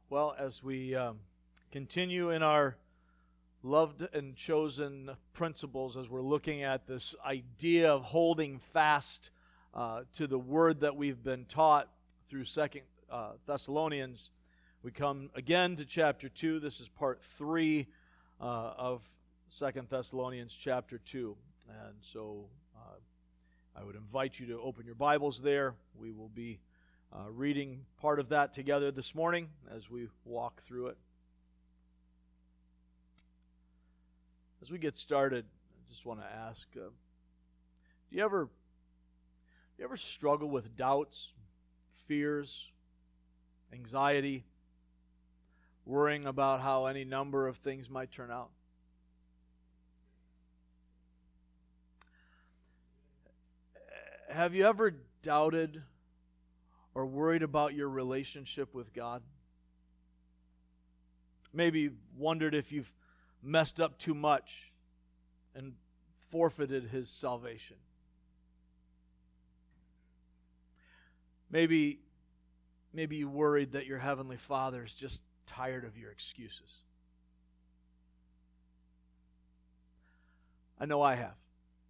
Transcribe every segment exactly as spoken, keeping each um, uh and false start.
Well, as we um, continue in our loved and chosen principles, as we're looking at this idea of holding fast uh, to the word that we've been taught through Second uh, Thessalonians, we come again to chapter two. This is part three uh, of Second Thessalonians chapter two. And so uh, I would invite you to open your Bibles there. We will be uh, reading part of that together this morning as we walk through it. As we get started, I just want to ask, uh, do you ever, do you ever struggle with doubts, fears, anxiety, worrying about how any number of things might turn out? Have you ever doubted or worried about your relationship with God? Maybe wondered if you've messed up too much and forfeited His salvation. Maybe, maybe you worried that your Heavenly Father is just tired of your excuses. I know I have.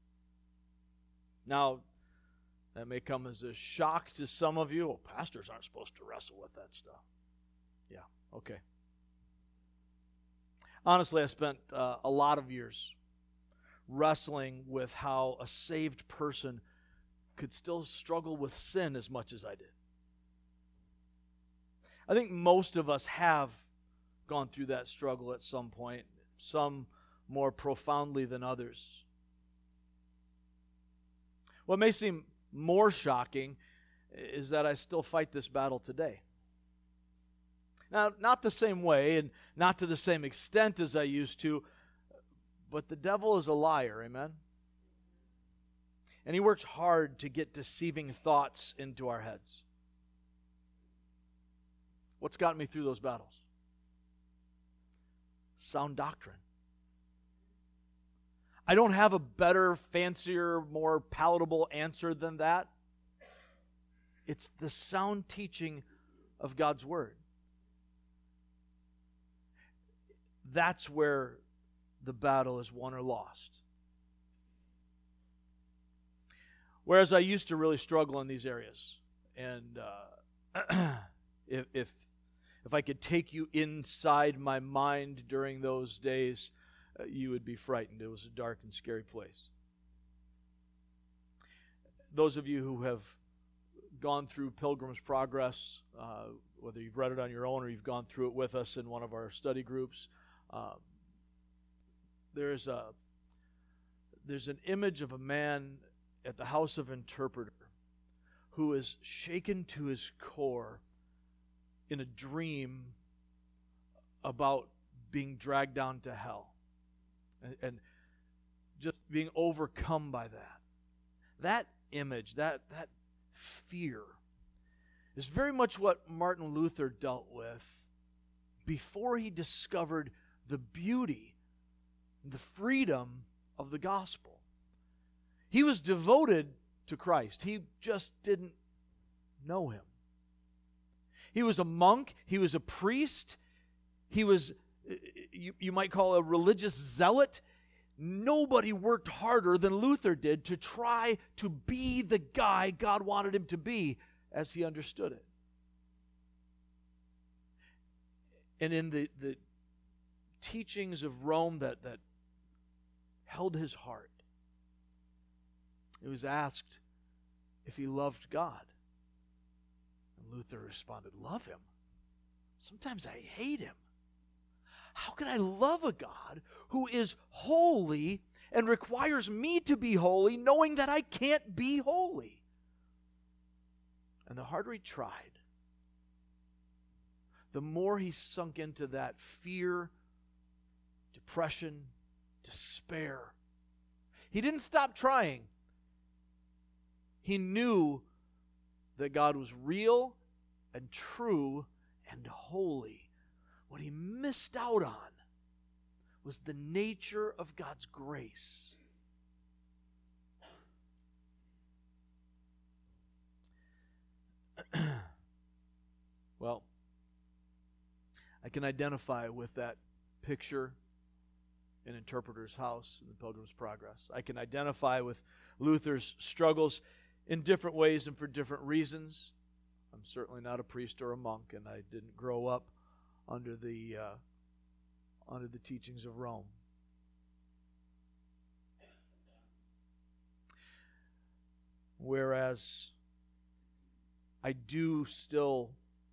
Now, that may come as a shock to some of you. Oh, pastors aren't supposed to wrestle with that stuff. Yeah, okay. Honestly, I spent uh, a lot of years wrestling with how a saved person could still struggle with sin as much as I did. I think most of us have gone through that struggle at some point, some more profoundly than others. What may seem more shocking is that I still fight this battle today. Now, not the same way and not to the same extent as I used to, but the devil is a liar, amen? And he works hard to get deceiving thoughts into our heads. What's gotten me through those battles? Sound doctrine. I don't have a better, fancier, more palatable answer than that. It's the sound teaching of God's Word. That's where the battle is won or lost. Whereas I used to really struggle in these areas. And uh, if, if, if I could take you inside my mind during those days, uh, you would be frightened. It was a dark and scary place. Those of you who have gone through Pilgrim's Progress, uh, whether you've read it on your own or you've gone through it with us in one of our study groups, uh, there's a there's an image of a man at the house of interpreter who is shaken to his core in a dream about being dragged down to hell and, and just being overcome by that. That image, that that fear is very much what Martin Luther dealt with before he discovered the beauty, the freedom of the gospel. He was devoted to Christ. He just didn't know Him. He was a monk. He was a priest. He was, you, you might call a religious zealot. Nobody worked harder than Luther did to try to be the guy God wanted him to be as he understood it. And in the, the teachings of Rome that, that held his heart, it was asked if he loved God. And Luther responded, love Him? Sometimes I hate Him. How can I love a God who is holy and requires me to be holy, knowing that I can't be holy? And the harder he tried, the more he sunk into that fear, depression, despair. He didn't stop trying. He knew that God was real and true and holy. What he missed out on was the nature of God's grace. Well, I can identify with that picture in Interpreter's House in the Pilgrim's Progress. I can identify with Luther's struggles in different ways and for different reasons. I'm certainly not a priest or a monk, and I didn't grow up under the uh, under the teachings of Rome. Whereas I do still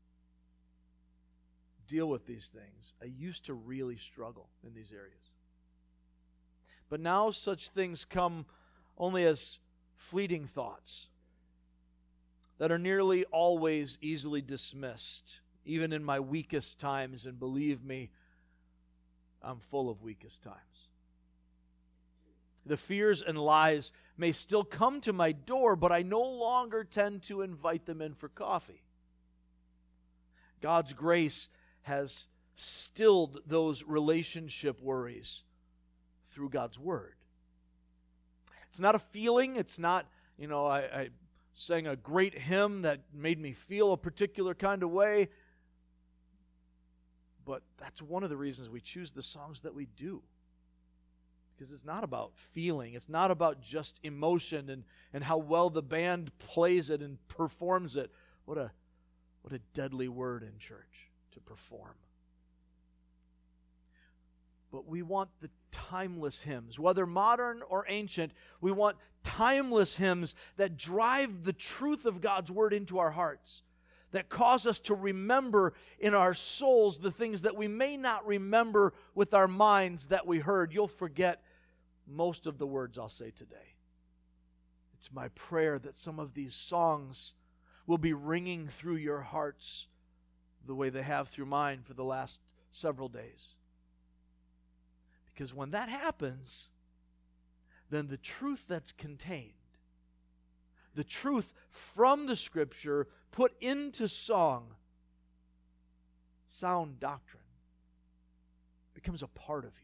deal with these things, I used to really struggle in these areas. But now such things come only as fleeting thoughts that are nearly always easily dismissed, even in my weakest times, and believe me, I'm full of weakest times. The fears and lies may still come to my door, but I no longer tend to invite them in for coffee. God's grace has stilled those relationship worries through God's Word. It's not a feeling. It's not, you know, I, I sang a great hymn that made me feel a particular kind of way. But that's one of the reasons we choose the songs that we do. Because it's not about feeling. It's not about just emotion and, and how well the band plays it and performs it. What a, what a deadly word in church, to perform. But we want the timeless hymns, whether modern or ancient. We want timeless hymns that drive the truth of God's Word into our hearts, that cause us to remember in our souls the things that we may not remember with our minds that we heard. You'll forget most of the words I'll say today. It's my prayer that some of these songs will be ringing through your hearts the way they have through mine for the last several days. Because when that happens, then the truth that's contained, the truth from the Scripture put into song, sound doctrine, becomes a part of you.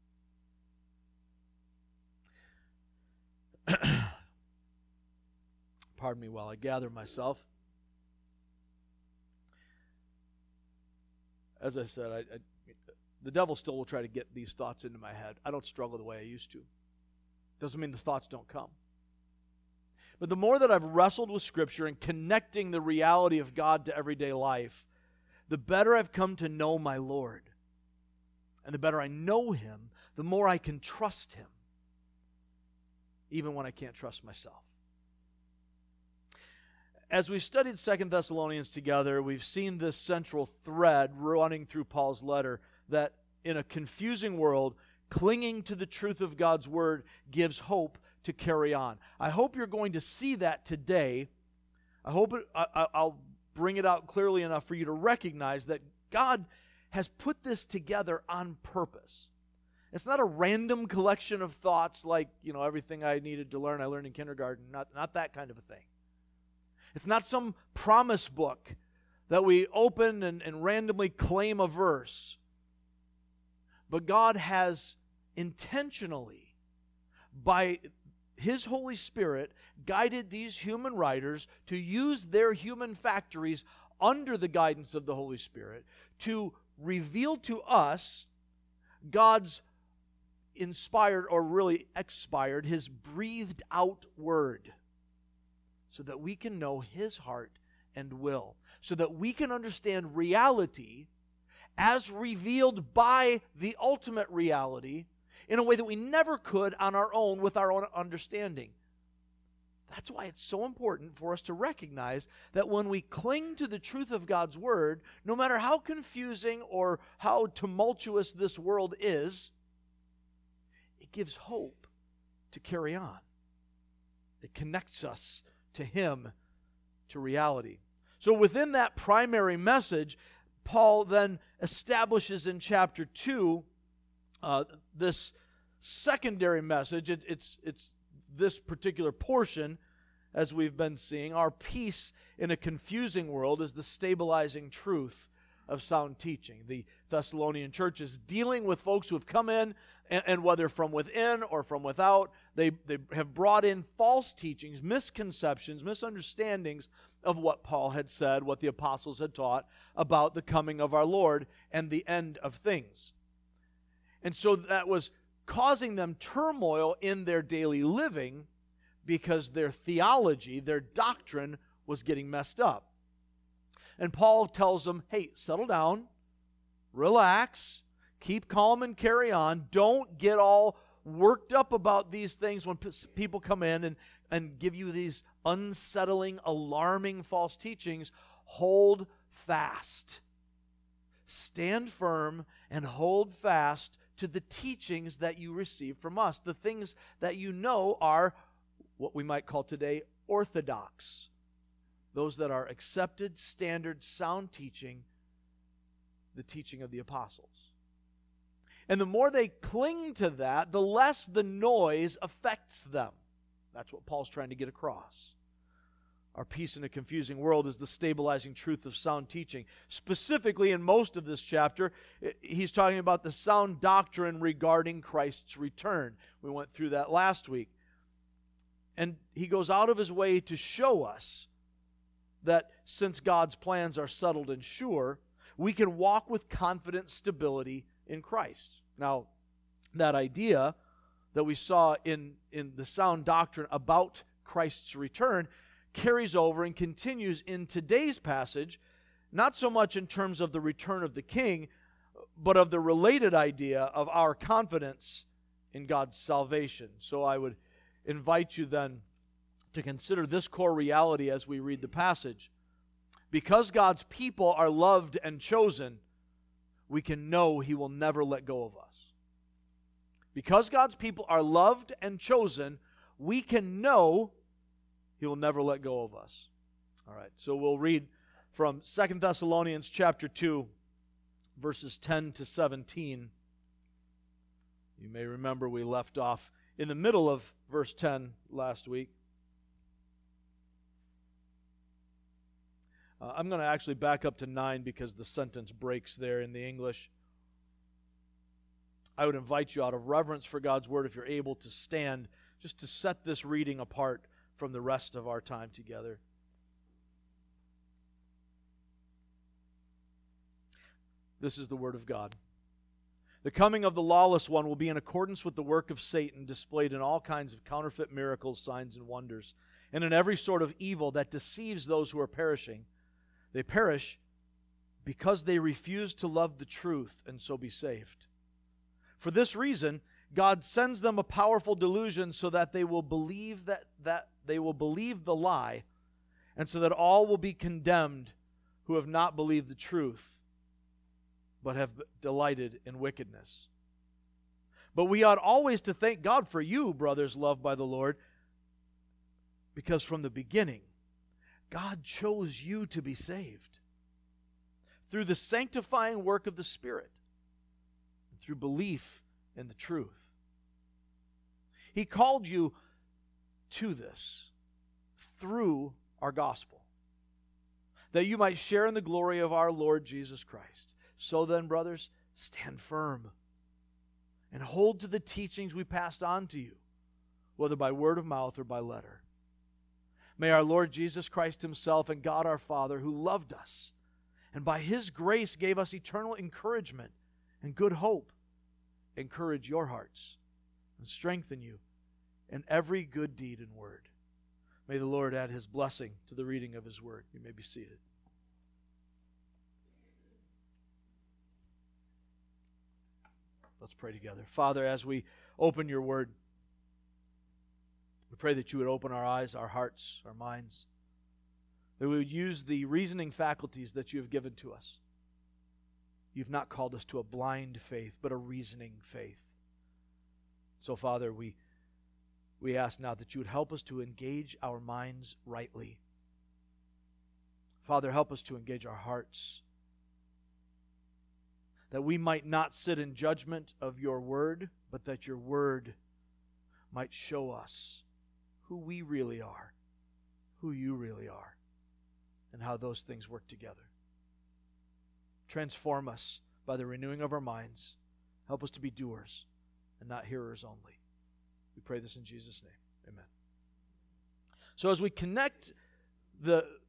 Pardon me while I gather myself. As I said, I, I, the devil still will try to get these thoughts into my head. I don't struggle the way I used to. Doesn't mean the thoughts don't come. But the more that I've wrestled with Scripture and connecting the reality of God to everyday life, the better I've come to know my Lord. And the better I know Him, the more I can trust Him, even when I can't trust myself. As we've studied Second Thessalonians together, we've seen this central thread running through Paul's letter, that in a confusing world, clinging to the truth of God's Word gives hope to carry on. I hope you're going to see that today. I hope it, I, I'll bring it out clearly enough for you to recognize that God has put this together on purpose. It's not a random collection of thoughts like, you know, everything I needed to learn I learned in kindergarten. Not, not that kind of a thing. It's not some promise book that we open and, and randomly claim a verse. But God has intentionally, by His Holy Spirit, guided these human writers to use their human factories under the guidance of the Holy Spirit to reveal to us God's inspired, or really expired, His breathed out word, so that we can know His heart and will, so that we can understand reality as revealed by the ultimate reality in a way that we never could on our own with our own understanding. That's why it's so important for us to recognize that when we cling to the truth of God's Word, no matter how confusing or how tumultuous this world is, it gives hope to carry on. It connects us to Him, to reality. So within that primary message, Paul then establishes in chapter two uh, this secondary message. It, it's, it's this particular portion, as we've been seeing. Our peace in a confusing world is the stabilizing truth of sound teaching. The Thessalonian church is dealing with folks who have come in, and, and whether from within or from without, they, they have brought in false teachings, misconceptions, misunderstandings of what Paul had said, what the apostles had taught about the coming of our Lord and the end of things. And so that was causing them turmoil in their daily living because their theology, their doctrine was getting messed up. And Paul tells them, hey, settle down, relax, keep calm and carry on. Don't get all worked up about these things when p- people come in and, and give you these unsettling, alarming false teachings. Hold fast. Stand firm and hold fast to the teachings that you receive from us. The things that you know are what we might call today orthodox. Those that are accepted, standard, sound teaching, the teaching of the apostles. And the more they cling to that, the less the noise affects them. That's what Paul's trying to get across. Our peace in a confusing world is the stabilizing truth of sound teaching. Specifically, in most of this chapter, he's talking about the sound doctrine regarding Christ's return. We went through that last week. And he goes out of his way to show us that since God's plans are settled and sure, we can walk with confident stability in Christ. Now, that idea that we saw in, in the sound doctrine about Christ's return carries over and continues in today's passage, not so much in terms of the return of the King, but of the related idea of our confidence in God's salvation. So I would invite you then to consider this core reality as we read the passage. Because God's people are loved and chosen, we can know He will never let go of us. Because God's people are loved and chosen, we can know He will never let go of us. All right, so we'll read from Second Thessalonians chapter two, verses ten to seventeen. You may remember we left off in the middle of verse ten last week. Uh, I'm going to actually back up to nine because the sentence breaks there in the English. I would invite you out of reverence for God's Word, if you're able to stand, just to set this reading apart from the rest of our time together. This is the Word of God. The coming of the lawless one will be in accordance with the work of Satan, displayed in all kinds of counterfeit miracles, signs, and wonders, and in every sort of evil that deceives those who are perishing. They perish because they refuse to love the truth and so be saved. For this reason, God sends them a powerful delusion so that they will believe that, that they will believe the lie, and so that all will be condemned who have not believed the truth, but have delighted in wickedness. But we ought always to thank God for you, brothers loved by the Lord, because from the beginning, God chose you to be saved through the sanctifying work of the Spirit, and through belief in the truth. He called you to this through our gospel, that you might share in the glory of our Lord Jesus Christ. So then, brothers, stand firm and hold to the teachings we passed on to you, whether by word of mouth or by letter. May our Lord Jesus Christ Himself and God our Father, who loved us and by His grace gave us eternal encouragement and good hope, encourage your hearts and strengthen you in every good deed and word. May the Lord add His blessing to the reading of His word. You may be seated. Let's pray together. Father, as we open your word, we pray that you would open our eyes, our hearts, our minds, that we would use the reasoning faculties that you have given to us. You've not called us to a blind faith, but a reasoning faith. So, Father, we, we ask now that you would help us to engage our minds rightly. Father, help us to engage our hearts, that we might not sit in judgment of your word, but that your word might show us who we really are, who you really are, and how those things work together. Transform us by the renewing of our minds. Help us to be doers and not hearers only. We pray this in Jesus' name. Amen. So as we connect the,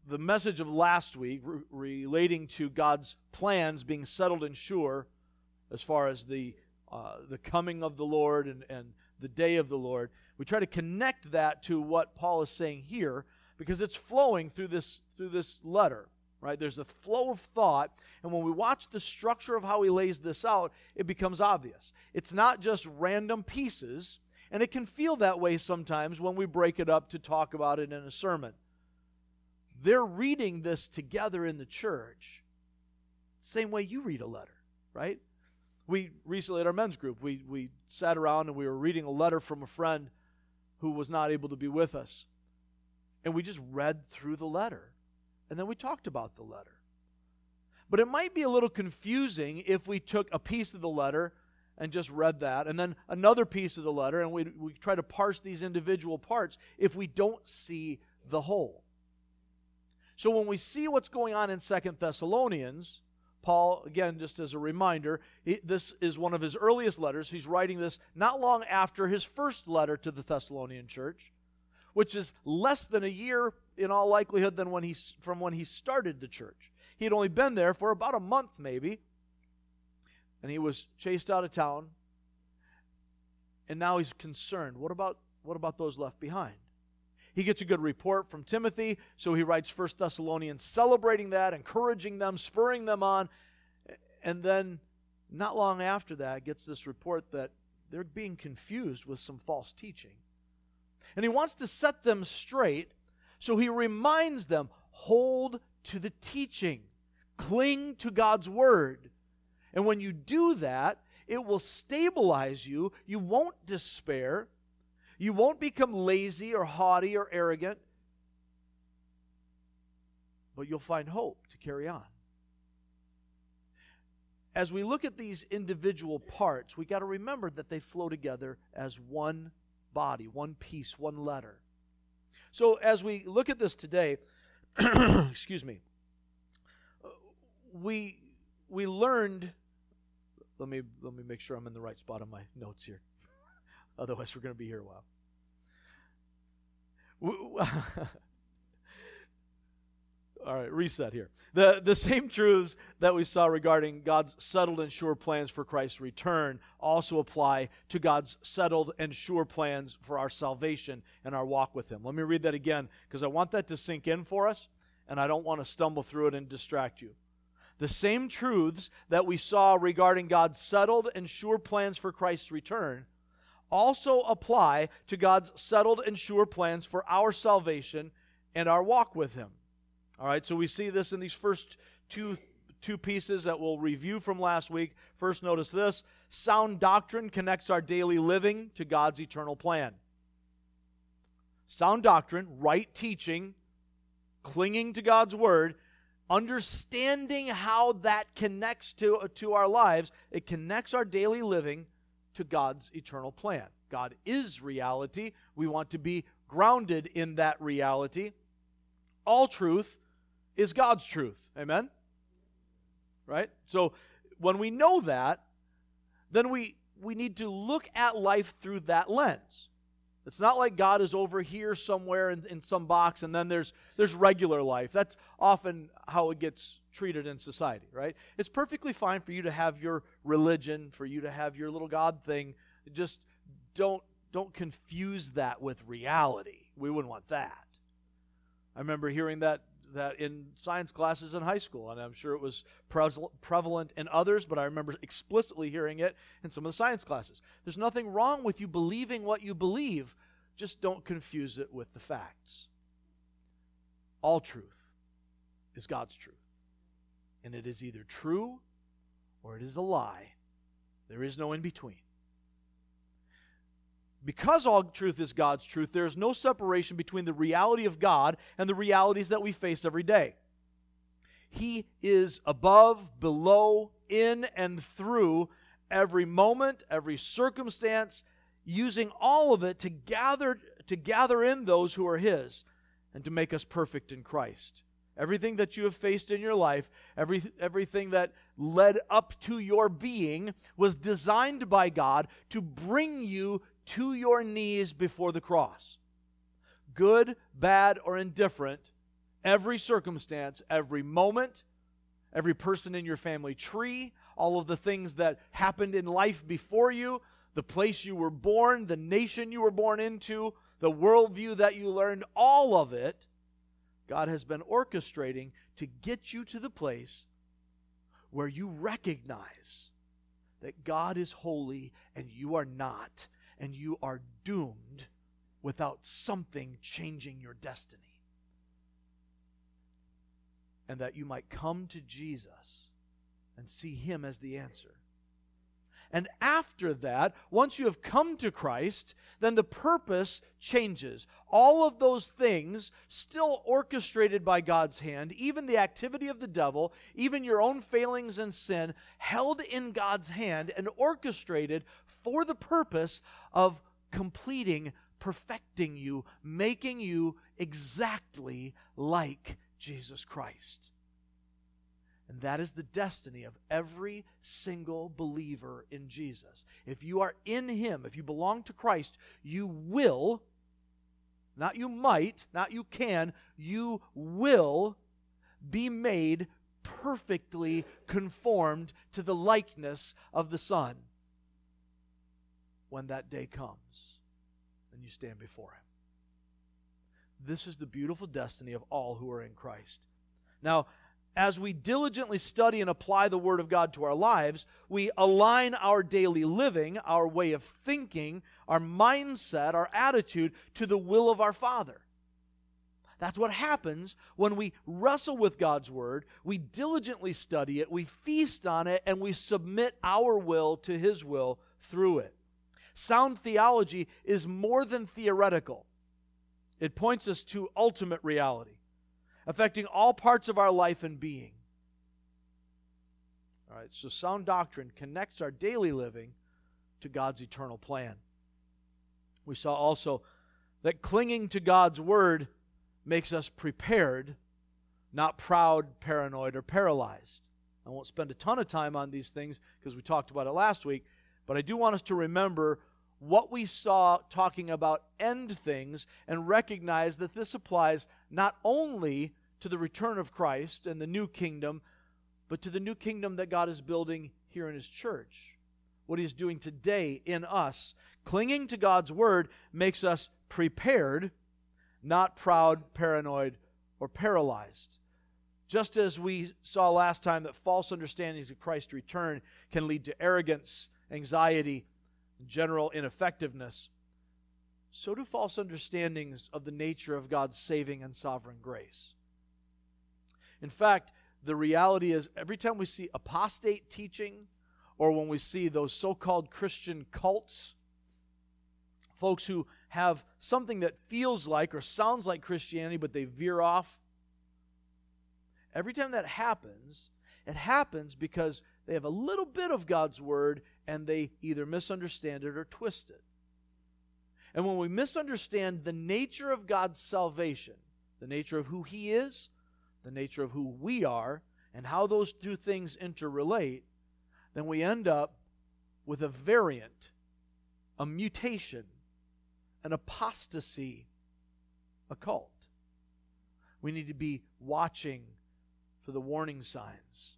the message of last week re- relating to God's plans being settled and sure as far as the uh, the coming of the Lord and, and the day of the Lord, we try to connect that to what Paul is saying here because it's flowing through this through this letter, right? There's a flow of thought, and when we watch the structure of how he lays this out, it becomes obvious. It's not just random pieces, and it can feel that way sometimes when we break it up to talk about it in a sermon. They're reading this together in the church, same way you read a letter, right? We recently at our men's group, we, we sat around and we were reading a letter from a friend who was not able to be with us. And we just read through the letter. And then we talked about the letter. But it might be a little confusing if we took a piece of the letter and just read that, and then another piece of the letter, and we, we try to parse these individual parts if we don't see the whole. So when we see what's going on in Second Thessalonians, Paul, again, just as a reminder, he, this is one of his earliest letters. He's writing this not long after his first letter to the Thessalonian church, which is less than a year in all likelihood than when he, from when he started the church. He had only been there for about a month maybe, and he was chased out of town, and now he's concerned. What about, what about those left behind? He gets a good report from Timothy, so he writes First Thessalonians celebrating that, encouraging them, spurring them on. And then not long after that gets this report that they're being confused with some false teaching. And he wants to set them straight, so he reminds them, hold to the teaching. Cling to God's word. And when you do that, it will stabilize you. You won't despair. You won't become lazy or haughty or arrogant, but you'll find hope to carry on. As we look at these individual parts, we got to remember that they flow together as one body, one piece, one letter. So as we look at this today, excuse me, we we learned, let me let me make sure I'm in the right spot on my notes here. Otherwise, we're going to be here a while. All right, reset here. The, the same truths that we saw regarding God's settled and sure plans for Christ's return also apply to God's settled and sure plans for our salvation and our walk with Him. Let me read that again, because I want that to sink in for us, and I don't want to stumble through it and distract you. The same truths that we saw regarding God's settled and sure plans for Christ's return also apply to God's settled and sure plans for our salvation and our walk with Him. All right, so we see this in these first two, two pieces that we'll review from last week. First, notice this. Sound doctrine connects our daily living to God's eternal plan. Sound doctrine, right teaching, clinging to God's word, understanding how that connects to, to our lives, it connects our daily living to God's eternal plan. God is reality. We want to be grounded in that reality. All truth is God's truth. Amen? Right? So when we know that, then we, we need to look at life through that lens. It's not like God is over here somewhere in, in some box and then there's, there's regular life. That's often how it gets treated in society, right? It's perfectly fine for you to have your religion, for you to have your little God thing. Just don't, don't confuse that with reality. We wouldn't want that. I remember hearing that, that in science classes in high school, and I'm sure it was prevalent in others, but I remember explicitly hearing it in some of the science classes. There's nothing wrong with you believing what you believe, just don't confuse it with the facts. All truth is God's truth, and it is either true or it is a lie. There is no in between. Because all truth is God's truth, there is no separation between the reality of God and the realities that we face every day. He is above, below, in, and through every moment, every circumstance, using all of it to gather, to gather in those who are His and to make us perfect in Christ. Everything that you have faced in your life, every, everything that led up to your being was designed by God to bring you to your knees before the cross. Good, bad, or indifferent, Every circumstance, every moment, every person in your family tree, all of the things that happened in life before you, the place you were born, the nation you were born into, the worldview that you learned, all of it, God has been orchestrating to get you to the place where you recognize that God is holy and you are not, and you are doomed without something changing your destiny. And that you might come to Jesus and see Him as the answer. And after that, once you have come to Christ, then the purpose changes. All of those things still orchestrated by God's hand, even the activity of the devil, even your own failings and sin, held in God's hand and orchestrated for the purpose of completing, perfecting you, making you exactly like Jesus Christ. And that is the destiny of every single believer in Jesus. If you are in Him, if you belong to Christ, you will, not you might, not you can, you will be made perfectly conformed to the likeness of the Son when that day comes and you stand before Him. This is the beautiful destiny of all who are in Christ. Now, as we diligently study and apply the Word of God to our lives, we align our daily living, our way of thinking, our mindset, our attitude to the will of our Father. That's what happens when we wrestle with God's Word, we diligently study it, we feast on it, and we submit our will to His will through it. Sound theology is more than theoretical. It points us to ultimate reality, affecting all parts of our life and being. All right, so sound doctrine connects our daily living to God's eternal plan. We saw also that clinging to God's Word makes us prepared, not proud, paranoid, or paralyzed. I won't spend a ton of time on these things because we talked about it last week, but I do want us to remember what we saw talking about end things and recognize that this applies not only to the return of Christ and the new kingdom, but to the new kingdom that God is building here in His church. What He is doing today in us. Clinging to God's Word makes us prepared, not proud, paranoid, or paralyzed. Just as we saw last time that false understandings of Christ's return can lead to arrogance, anxiety, and general ineffectiveness, so do false understandings of the nature of God's saving and sovereign grace. In fact, the reality is every time we see apostate teaching or when we see those so-called Christian cults, folks who have something that feels like or sounds like Christianity but they veer off, every time that happens, it happens because they have a little bit of God's Word and they either misunderstand it or twist it. And when we misunderstand the nature of God's salvation, the nature of who He is, the nature of who we are, and how those two things interrelate, then we end up with a variant, a mutation, an apostasy, a cult. We need to be watching for the warning signs.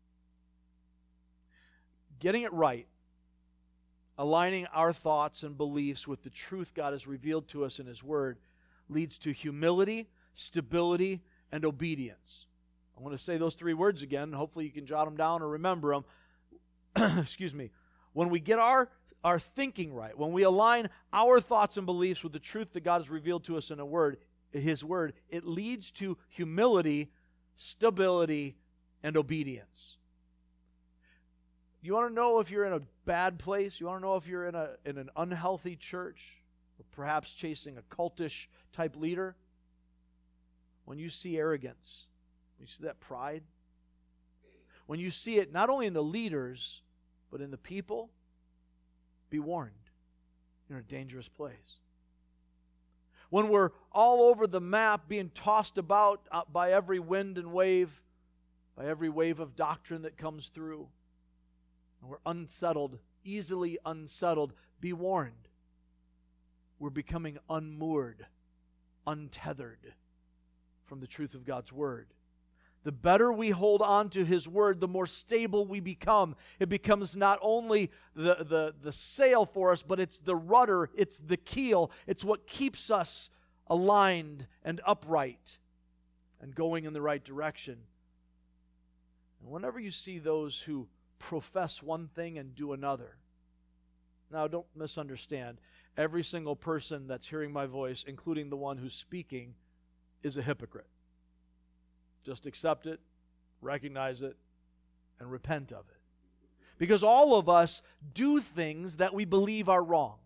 Getting it right, aligning our thoughts and beliefs with the truth God has revealed to us in His Word, leads to humility, stability, and obedience. I want to say those three words again. Hopefully you can jot them down or remember them. Excuse me. When we get our, our thinking right, when we align our thoughts and beliefs with the truth that God has revealed to us in a word, His Word, it leads to humility, stability, and obedience. You want to know if you're in a bad place? You want to know if you're in a in an unhealthy church, or perhaps chasing a cultish type leader? When you see arrogance, when you see that pride, when you see it not only in the leaders, but in the people, be warned. You're in a dangerous place. When we're all over the map being tossed about by every wind and wave, by every wave of doctrine that comes through, and we're unsettled, easily unsettled, be warned. We're becoming unmoored, untethered from the truth of God's Word. The better we hold on to His Word, the more stable we become. It becomes not only the, the, the sail for us, but it's the rudder, it's the keel. It's what keeps us aligned and upright and going in the right direction. And whenever you see those who profess one thing and do another, now don't misunderstand, every single person that's hearing my voice, including the one who's speaking, is a hypocrite. Just accept it, recognize it, and repent of it. Because all of us do things that we believe are wrong.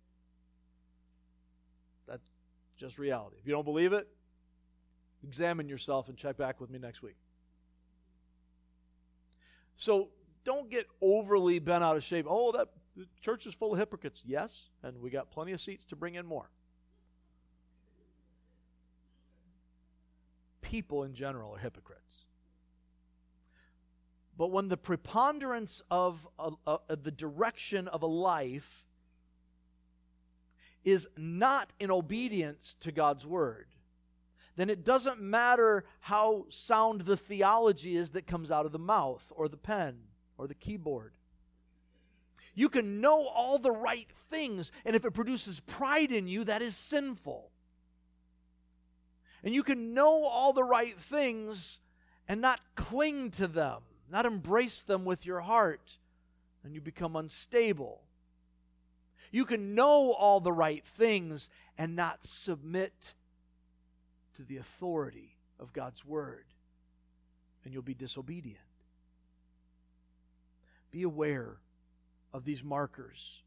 That's just reality. If you don't believe it, examine yourself and check back with me next week. So don't get overly bent out of shape. Oh, that the church is full of hypocrites. Yes, and we got plenty of seats to bring in more. People in general are hypocrites. But when the preponderance of a, a, a, the direction of a life is not in obedience to God's Word, then it doesn't matter how sound the theology is that comes out of the mouth or the pen or the keyboard. You can know all the right things, and if it produces pride in you, that is sinful. And you can know all the right things and not cling to them, not embrace them with your heart, and you become unstable. You can know all the right things and not submit to the authority of God's Word, and you'll be disobedient. Be aware of these markers.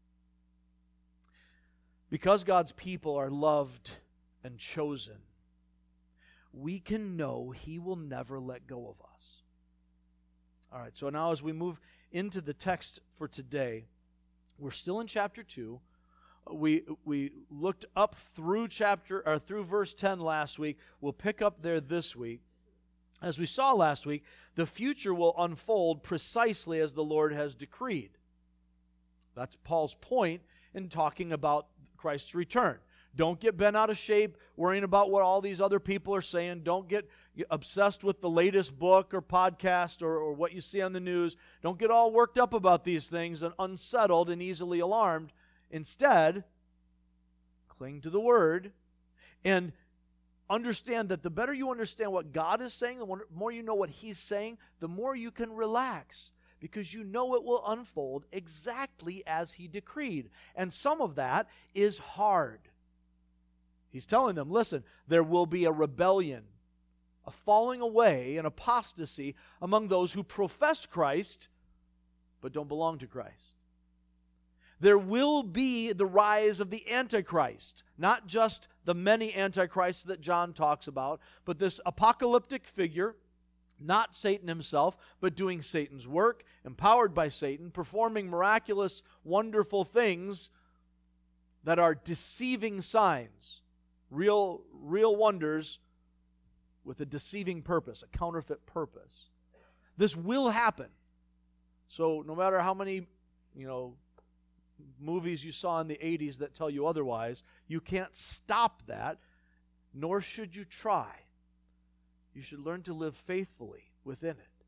Because God's people are loved and chosen, we can know He will never let go of us. All right, so now as we move into the text for today, we're still in chapter two. We we looked up through chapter or through verse ten last week. We'll pick up there this week. As we saw last week, the future will unfold precisely as the Lord has decreed. That's Paul's point in talking about Christ's return. Don't get bent out of shape worrying about what all these other people are saying. Don't get obsessed with the latest book or podcast or, or what you see on the news. Don't get all worked up about these things and unsettled and easily alarmed. Instead, cling to the Word and understand that the better you understand what God is saying, the more you know what He's saying, the more you can relax, because you know it will unfold exactly as He decreed. And some of that is hard. He's telling them, listen, there will be a rebellion, a falling away, an apostasy among those who profess Christ but don't belong to Christ. There will be the rise of the Antichrist, not just the many Antichrists that John talks about, but this apocalyptic figure, not Satan himself, but doing Satan's work, empowered by Satan, performing miraculous, wonderful things that are deceiving signs, real, real wonders with a deceiving purpose, a counterfeit purpose. This will happen. So no matter how many, you know, movies you saw in the eighties that tell you otherwise, you can't stop that, nor should you try. You should learn to live faithfully within it.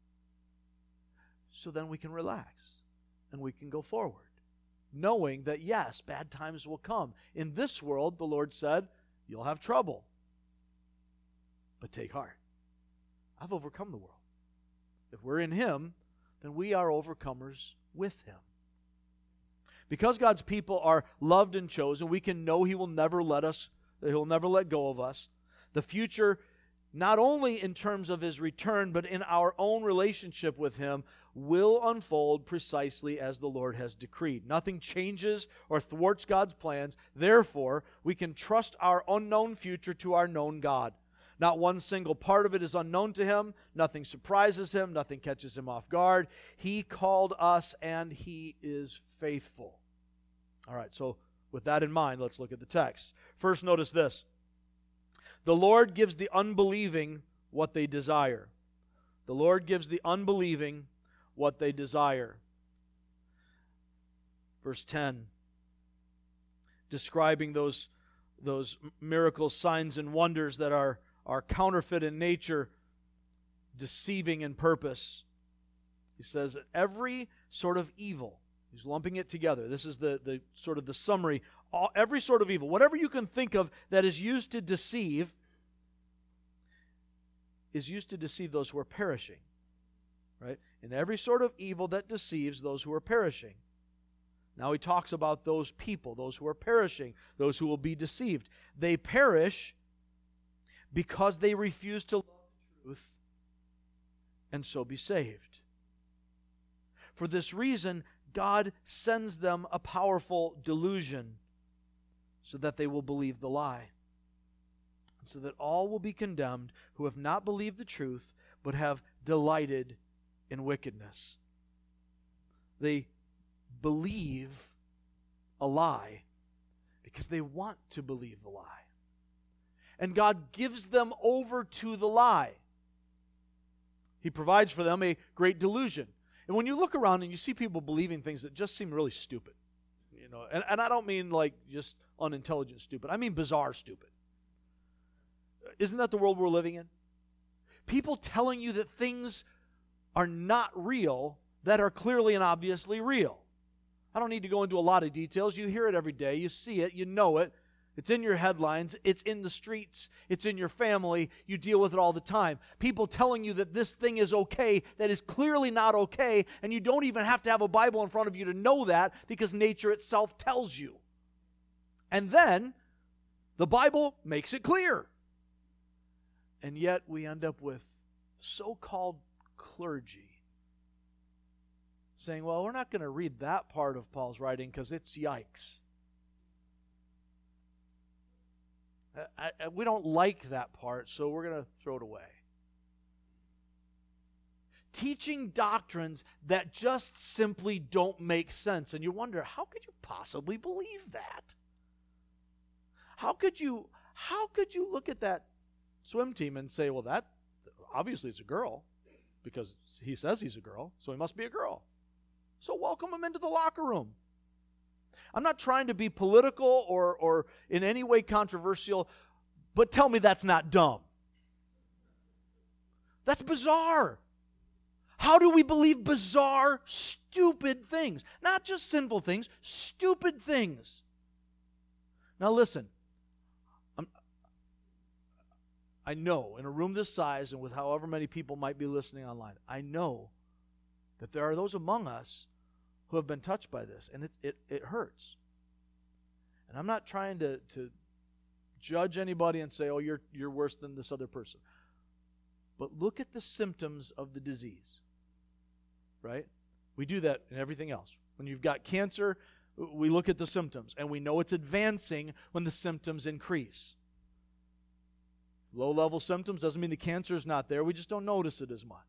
So then we can relax and we can go forward, knowing that yes, bad times will come. In this world, the Lord said, you'll have trouble. But take heart. I've overcome the world. If we're in Him, then we are overcomers with Him. Because God's people are loved and chosen, we can know He will never let us, He'll never let go of us. The future, not only in terms of His return, but in our own relationship with Him, will unfold precisely as the Lord has decreed. Nothing changes or thwarts God's plans. Therefore, we can trust our unknown future to our known God. Not one single part of it is unknown to Him. Nothing surprises Him. Nothing catches Him off guard. He called us and He is faithful. All right, so with that in mind, let's look at the text. First, notice this. The Lord gives the unbelieving what they desire. The Lord gives the unbelieving what they desire. Verse ten, describing those, those miracles, signs, and wonders that are, are counterfeit in nature, deceiving in purpose. He says that every sort of evil, he's lumping it together. This is the, the sort of the summary. All, every sort of evil, whatever you can think of that is used to deceive, is used to deceive those who are perishing. Right? And every sort of evil that deceives those who are perishing. Now he talks about those people, those who are perishing, those who will be deceived. They perish because they refuse to love the truth and so be saved. For this reason, God sends them a powerful delusion so that they will believe the lie, and so that all will be condemned who have not believed the truth but have delighted in wickedness. They believe a lie because they want to believe the lie. And God gives them over to the lie. He provides for them a great delusion. And when you look around and you see people believing things that just seem really stupid, you know, and, and I don't mean like just unintelligent stupid. I mean bizarre stupid. Isn't that the world we're living in? People telling you that things are not real that are clearly and obviously real. I don't need to go into a lot of details. You hear it every day. You see it. You know it. It's in your headlines. It's in the streets. It's in your family. You deal with it all the time. People telling you that this thing is okay that is clearly not okay, and you don't even have to have a Bible in front of you to know that because nature itself tells you. And then the Bible makes it clear. And yet we end up with so-called clergy saying, well, we're not going to read that part of Paul's writing because it's yikes. I, I, we don't like that part, so we're going to throw it away. Teaching doctrines that just simply don't make sense. And you wonder, how could you possibly believe that? How could you, how could you look at that swim team and say, well, that, obviously it's a girl, because he says he's a girl, so he must be a girl. So welcome him into the locker room. I'm not trying to be political or, or in any way controversial, but tell me that's not dumb. That's bizarre. How do we believe bizarre, stupid things? Not just sinful things, stupid things. Now listen, I'm, I know in a room this size and with however many people might be listening online, I know that there are those among us who have been touched by this, and it, it, it hurts. And I'm not trying to, to judge anybody and say, oh, you're, you're worse than this other person. But look at the symptoms of the disease, right? We do that in everything else. When you've got cancer, we look at the symptoms, and we know it's advancing when the symptoms increase. Low-level symptoms doesn't mean the cancer is not there. We just don't notice it as much.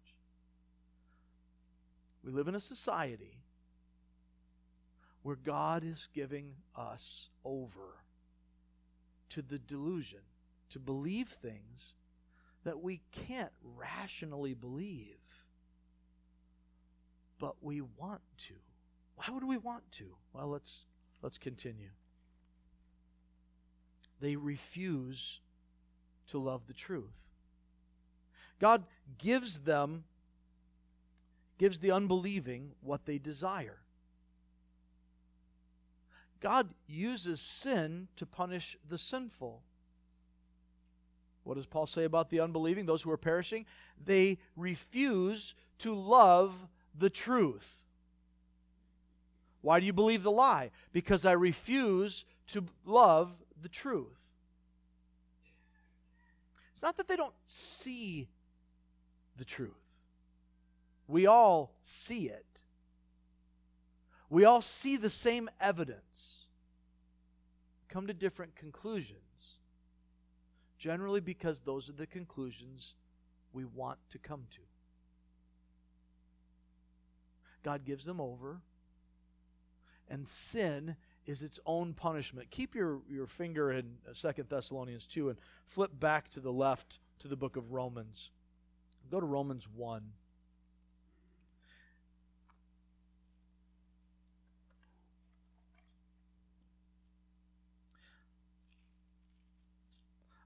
We live in a society where God is giving us over to the delusion, to believe things that we can't rationally believe, but we want to. Why would we want to? Well, let's let's continue. They refuse to love the truth. God gives them, gives the unbelieving what they desire. God uses sin to punish the sinful. What does Paul say about the unbelieving, those who are perishing? They refuse to love the truth. Why do you believe the lie? Because I refuse to love the truth. It's not that they don't see the truth. We all see it. We all see the same evidence, come to different conclusions, generally because those are the conclusions we want to come to. God gives them over, and sin is its own punishment. Keep your, your finger in Second Thessalonians two and flip back to the left to the book of Romans. Go to Romans one.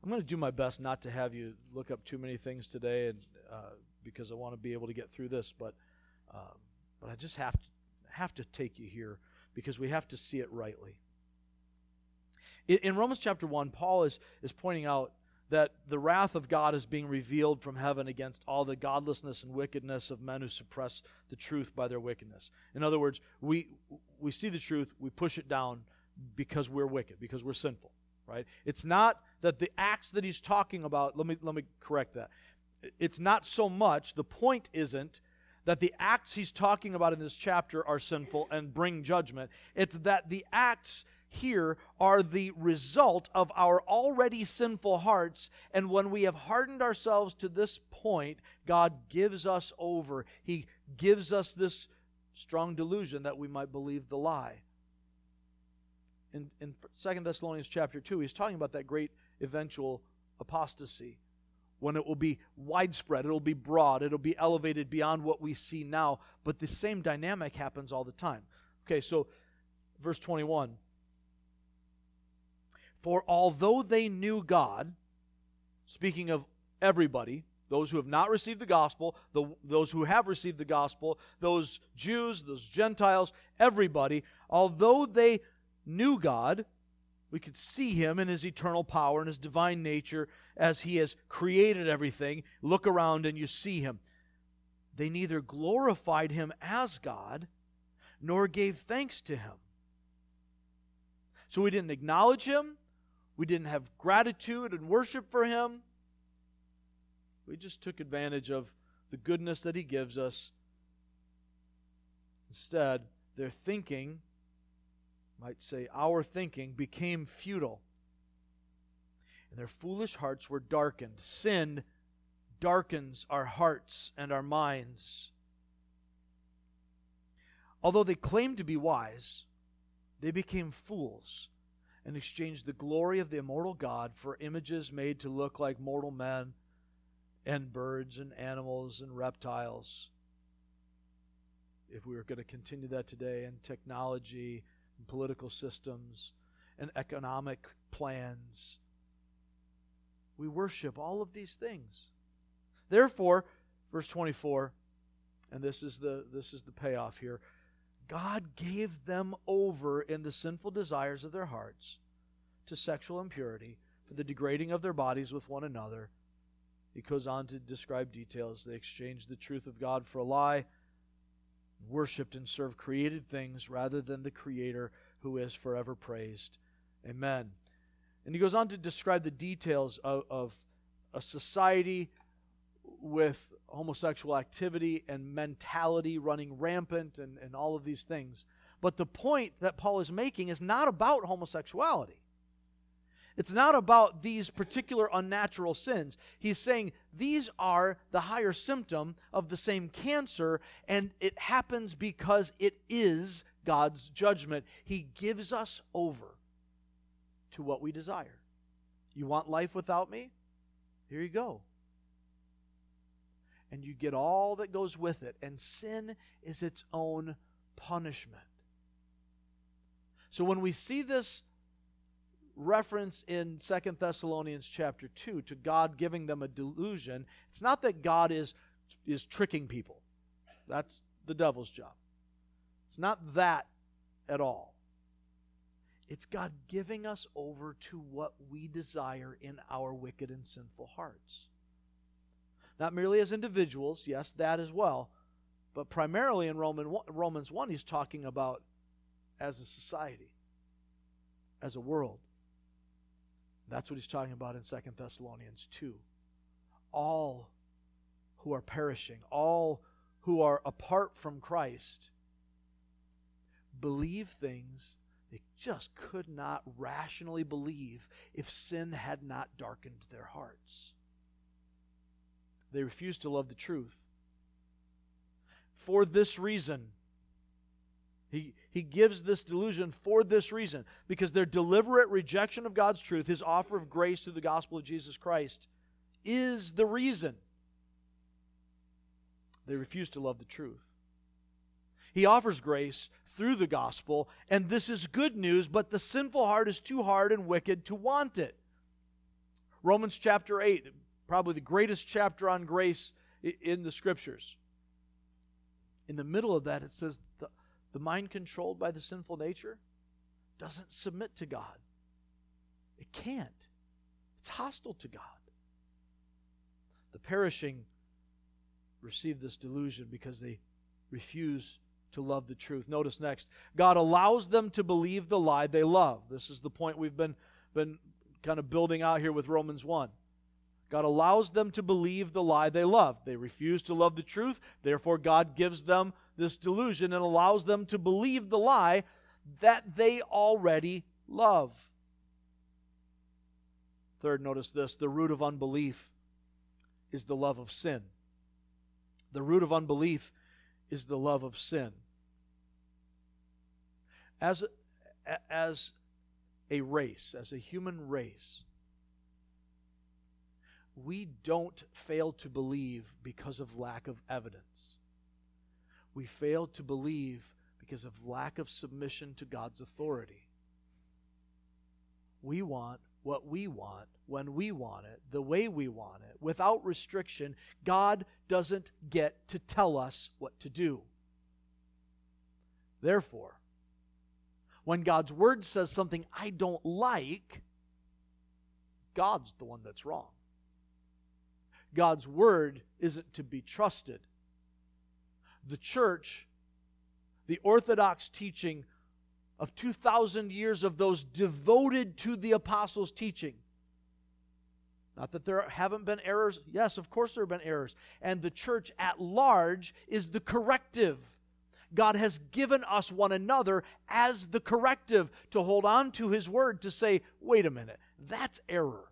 I'm going to do my best not to have you look up too many things today, and uh, because I want to be able to get through this, but um, but I just have to have to take you here because we have to see it rightly. In, in Romans chapter one, Paul is is pointing out that the wrath of God is being revealed from heaven against all the godlessness and wickedness of men who suppress the truth by their wickedness. In other words, we we see the truth, we push it down because we're wicked, because we're sinful. Right? It's not that the acts that he's talking about, let me let me correct that. It's not so much, the point isn't that the acts he's talking about in this chapter are sinful and bring judgment. It's that the acts here are the result of our already sinful hearts, and when we have hardened ourselves to this point, God gives us over. He gives us this strong delusion that we might believe the lie. In, in Second Thessalonians chapter two, he's talking about that great eventual apostasy, when it will be widespread, it will be broad, it will be elevated beyond what we see now, but the same dynamic happens all the time. Okay, so verse twenty-one. For although they knew God, speaking of everybody, those who have not received the gospel, the, those who have received the gospel, those Jews, those Gentiles, everybody, although they knew God, we could see Him in His eternal power and His divine nature as He has created everything. Look around and you see Him. They neither glorified Him as God nor gave thanks to Him. So we didn't acknowledge Him. We didn't have gratitude and worship for Him. We just took advantage of the goodness that He gives us. Instead, their thinking, might say our thinking, became futile. And their foolish hearts were darkened. Sin darkens our hearts and our minds. Although they claimed to be wise, they became fools and exchanged the glory of the immortal God for images made to look like mortal men and birds and animals and reptiles. If we were going to continue that today, and technology, and political systems, and economic plans, we worship all of these things. Therefore, verse twenty-four, and this is the this is the payoff here, God gave them over in the sinful desires of their hearts to sexual impurity, for the degrading of their bodies with one another. He goes on to describe details. They exchanged the truth of God for a lie, worshipped and served created things rather than the Creator, who is forever praised. Amen. And he goes on to describe the details of, of a society with homosexual activity and mentality running rampant and, and all of these things. But the point that Paul is making is not about homosexuality. It's not about these particular unnatural sins. He's saying these are the higher symptom of the same cancer, and it happens because it is God's judgment. He gives us over to what we desire. You want life without me? Here you go. And you get all that goes with it. And sin is its own punishment. So when we see this reference in Second Thessalonians chapter two to God giving them a delusion, it's not that God is, is tricking people. That's the devil's job. It's not that at all. It's God giving us over to what we desire in our wicked and sinful hearts. Not merely as individuals, yes, that as well, but primarily in Romans one, he's talking about as a society, as a world. That's what he's talking about in Second Thessalonians two. All who are perishing, all who are apart from Christ, believe things they just could not rationally believe if sin had not darkened their hearts. They refuse to love the truth. For this reason, he, he gives this delusion for this reason, because their deliberate rejection of God's truth, His offer of grace through the gospel of Jesus Christ, is the reason they refuse to love the truth. He offers grace through the gospel, and this is good news, but the sinful heart is too hard and wicked to want it. Romans chapter eight, probably the greatest chapter on grace in the Scriptures. In the middle of that, it says the, the mind controlled by the sinful nature doesn't submit to God. It can't. It's hostile to God. The perishing receive this delusion because they refuse to love the truth. Notice next, God allows them to believe the lie they love. This is the point we've been, been kind of building out here with Romans one. God allows them to believe the lie they love. They refuse to love the truth, therefore God gives them this delusion and allows them to believe the lie that they already love. Third, notice this, the root of unbelief is the love of sin. The root of unbelief is the love of sin. As, as a race, as a human race, we don't fail to believe because of lack of evidence. We fail to believe because of lack of submission to God's authority. We want what we want, when we want it, the way we want it, without restriction. God doesn't get to tell us what to do. Therefore, when God's Word says something I don't like, God's the one that's wrong. God's Word isn't to be trusted. The church, the orthodox teaching of two thousand years of those devoted to the apostles' teaching. Not that there haven't been errors. Yes, of course there have been errors. And the church at large is the corrective. God has given us one another as the corrective to hold on to His Word, to say, wait a minute, that's error.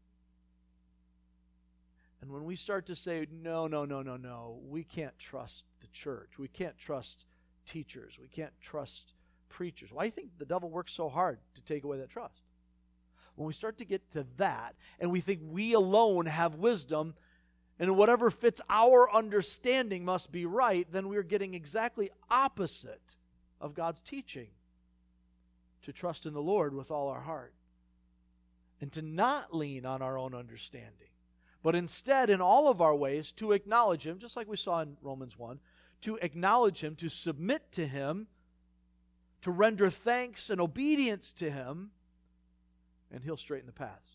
And when we start to say, no, no, no, no, no, we can't trust the church. We can't trust teachers. We can't trust preachers. Why do you think the devil works so hard to take away that trust? When we start to get to that, and we think we alone have wisdom, and whatever fits our understanding must be right, then we're getting exactly opposite of God's teaching. To trust in the Lord with all our heart. And to not lean on our own understanding. But instead, in all of our ways, to acknowledge Him, just like we saw in Romans one, to acknowledge Him, to submit to Him, to render thanks and obedience to Him, and He'll straighten the paths.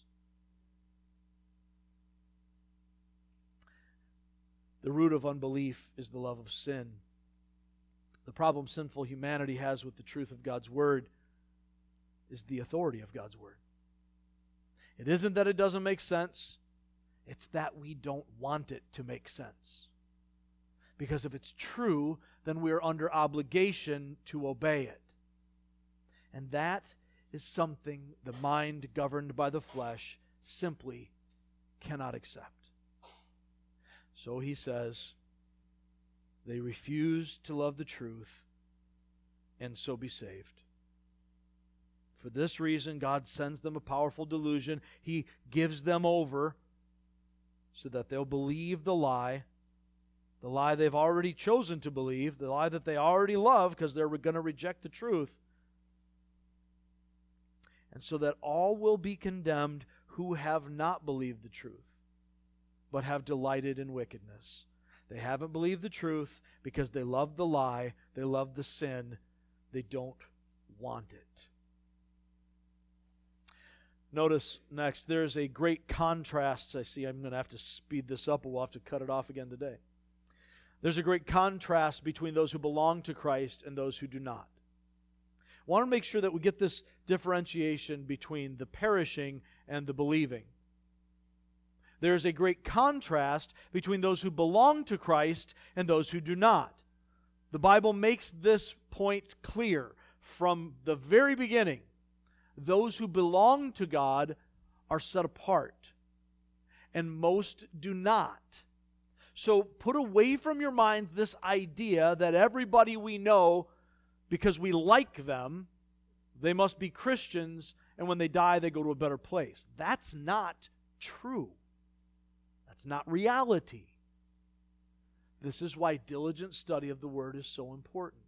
The root of unbelief is the love of sin. The problem sinful humanity has with the truth of God's Word is the authority of God's Word. It isn't that it doesn't make sense. It's that we don't want it to make sense. Because if it's true, then we're under obligation to obey it. And that is something the mind governed by the flesh simply cannot accept. So he says, they refuse to love the truth and so be saved. For this reason, God sends them a powerful delusion. He gives them over so that they'll believe the lie, the lie they've already chosen to believe, the lie that they already love because they're going to reject the truth. And so that all will be condemned who have not believed the truth, but have delighted in wickedness. They haven't believed the truth because they love the lie, they love the sin, they don't want it. Notice next, there's a great contrast. I see I'm going to have to speed this up, or we'll have to cut it off again today. There's a great contrast between those who belong to Christ and those who do not. I want to make sure that we get this differentiation between the perishing and the believing. There's a great contrast between those who belong to Christ and those who do not. The Bible makes this point clear from the very beginning. Those who belong to God are set apart, and most do not. So put away from your minds this idea that everybody we know, because we like them, they must be Christians, and when they die, they go to a better place. That's not true. That's not reality. This is why diligent study of the Word is so important.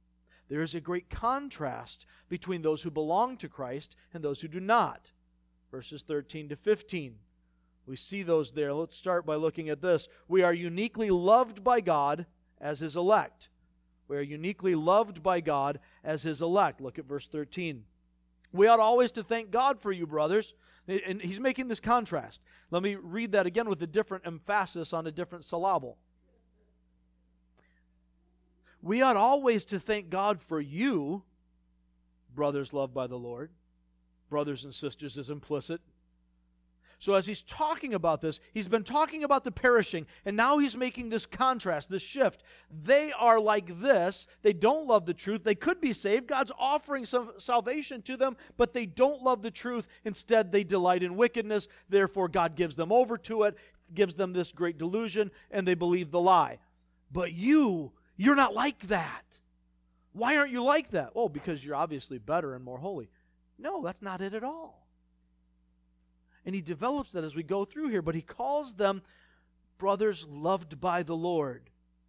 There is a great contrast between those who belong to Christ and those who do not. verses thirteen to fifteen. We see those there. Let's start by looking at this. We are uniquely loved by God as His elect. We are uniquely loved by God as His elect. Look at verse thirteen. We ought always to thank God for you, brothers. And he's making this contrast. Let me read that again with a different emphasis on a different syllable. We ought always to thank God for you, brothers loved by the Lord. Brothers and sisters is implicit. So as he's talking about this, he's been talking about the perishing, and now he's making this contrast, this shift. They are like this. They don't love the truth. They could be saved. God's offering some salvation to them, but they don't love the truth. Instead, they delight in wickedness. Therefore, God gives them over to it, gives them this great delusion, and they believe the lie. But you, you're not like that. Why aren't you like that? Oh, because you're obviously better and more holy. No, that's not it at all. And he develops that as we go through here, but he calls them brothers loved by the Lord.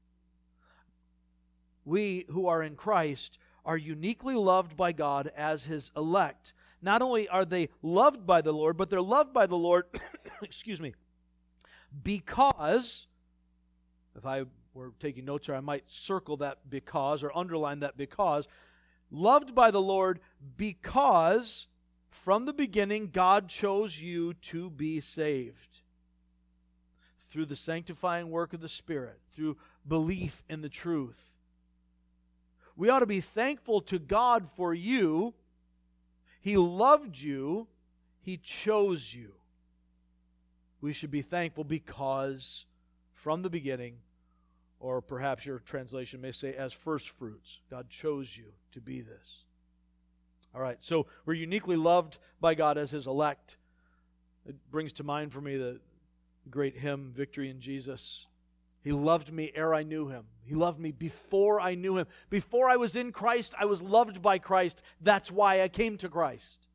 We who are in Christ are uniquely loved by God as His elect. Not only are they loved by the Lord, but they're loved by the Lord, excuse me, because, if I were taking notes here, I might circle that because or underline that because, loved by the Lord because from the beginning, God chose you to be saved through the sanctifying work of the Spirit, through belief in the truth. We ought to be thankful to God for you. He loved you. He chose you. We should be thankful because from the beginning, or perhaps your translation may say as first fruits, God chose you to be this. All right, so we're uniquely loved by God as His elect. It brings to mind for me the great hymn, Victory in Jesus. He loved me ere I knew Him. He loved me before I knew Him. Before I was in Christ, I was loved by Christ. That's why I came to Christ.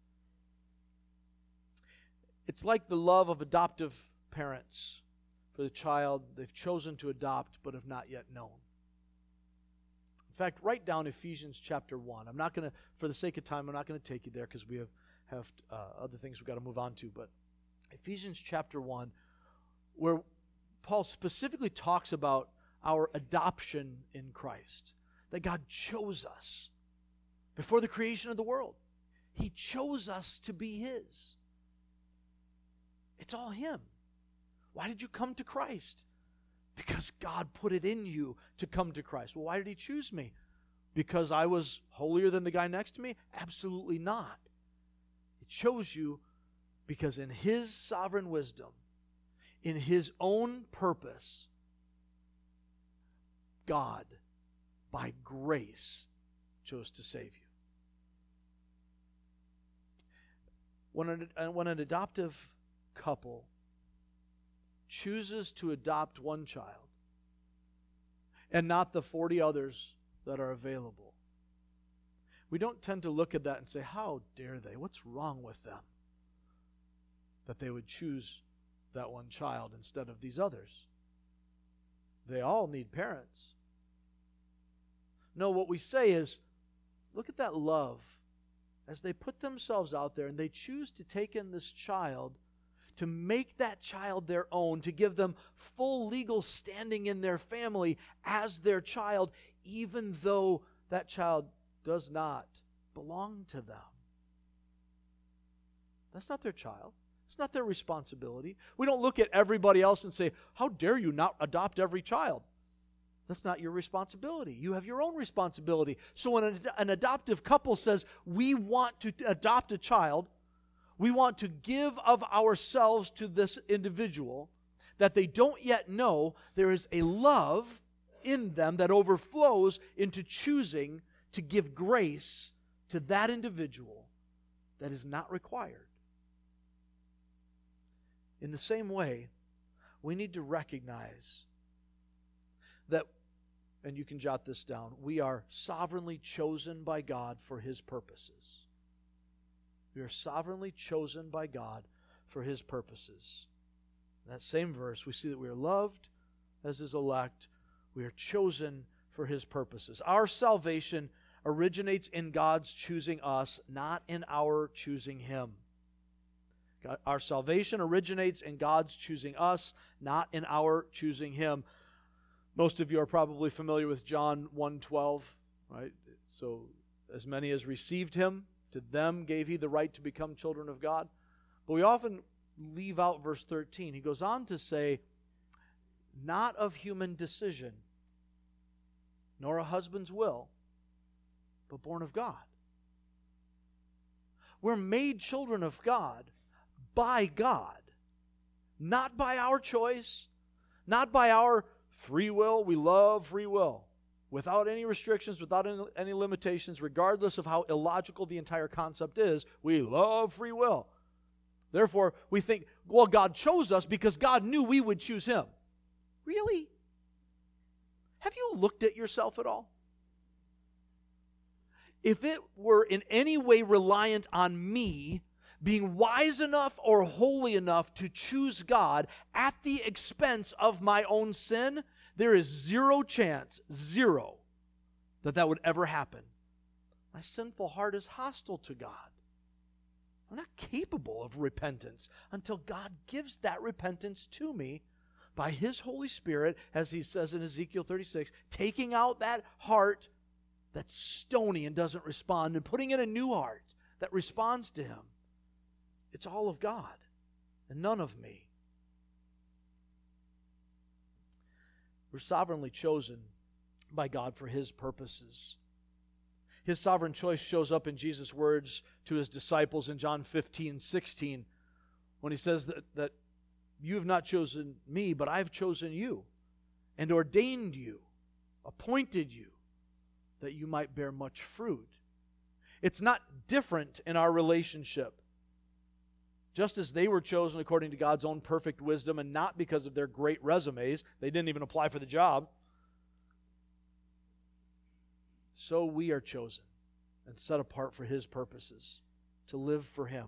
It's like the love of adoptive parents for the child they've chosen to adopt but have not yet known. In fact, write down Ephesians chapter one. I'm not going to, for the sake of time, I'm not going to take you there because we have, have uh, other things we've got to move on to. But Ephesians chapter one, where Paul specifically talks about our adoption in Christ, that God chose us before the creation of the world. He chose us to be His. It's all Him. Why did you come to Christ? Because God put it in you to come to Christ. Well, why did He choose me? Because I was holier than the guy next to me? Absolutely not. He chose you because in His sovereign wisdom, in His own purpose, God, by grace, chose to save you. When an, when an adoptive couple chooses to adopt one child and not the forty others that are available, we don't tend to look at that and say, how dare they? What's wrong with them that they would choose that one child instead of these others? They all need parents. No, what we say is, look at that love as they put themselves out there and they choose to take in this child, to make that child their own, to give them full legal standing in their family as their child, even though that child does not belong to them. That's not their child. It's not their responsibility. We don't look at everybody else and say, how dare you not adopt every child? That's not your responsibility. You have your own responsibility. So when an, an adoptive couple says, we want to adopt a child, we want to give of ourselves to this individual that they don't yet know, there is a love in them that overflows into choosing to give grace to that individual that is not required. In the same way, we need to recognize that, and you can jot this down, we are sovereignly chosen by God for His purposes. We are sovereignly chosen by God for His purposes. In that same verse, we see that we are loved as His elect. We are chosen for His purposes. Our salvation originates in God's choosing us, not in our choosing Him. God, our salvation originates in God's choosing us, not in our choosing Him. Most of you are probably familiar with John one twelve, right? So, as many as received Him, to them gave He the right to become children of God. But we often leave out verse thirteen. He goes on to say, not of human decision, nor a husband's will, but born of God. We're made children of God by God, not by our choice, not by our free will. We love free will, without any restrictions, without any, any limitations, regardless of how illogical the entire concept is. We love free will. Therefore, we think, well, God chose us because God knew we would choose Him. Really? Have you looked at yourself at all? If it were in any way reliant on me being wise enough or holy enough to choose God at the expense of my own sin, there is zero chance, zero, that that would ever happen. My sinful heart is hostile to God. I'm not capable of repentance until God gives that repentance to me by His Holy Spirit, as He says in Ezekiel thirty-six, taking out that heart that's stony and doesn't respond and putting in a new heart that responds to Him. It's all of God and none of me. We're sovereignly chosen by God for His purposes. His sovereign choice shows up in Jesus' words to His disciples in John fifteen sixteen, when He says that, that you have not chosen me, but I've chosen you and ordained you, appointed you, that you might bear much fruit. It's not different in our relationship. Just as they were chosen according to God's own perfect wisdom and not because of their great resumes, they didn't even apply for the job, so we are chosen and set apart for His purposes, to live for Him.